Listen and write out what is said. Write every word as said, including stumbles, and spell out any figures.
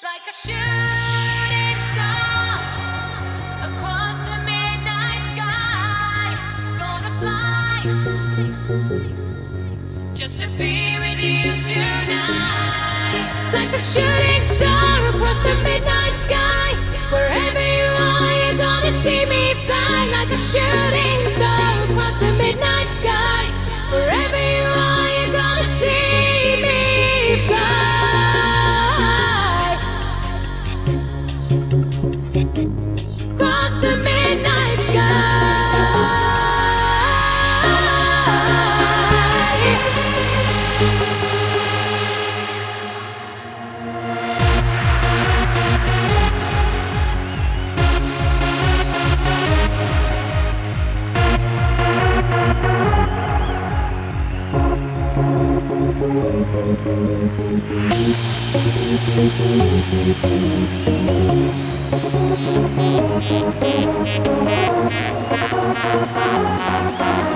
Like a shooting star across the midnight sky, gonna fly just to be with you tonight. Like a shooting star across the midnight sky, wherever you are, you're gonna see me fly. Like a shooting star across the midnight sky, wherever you are, you're gonna see me fly. Across the midnight sky. Thank you.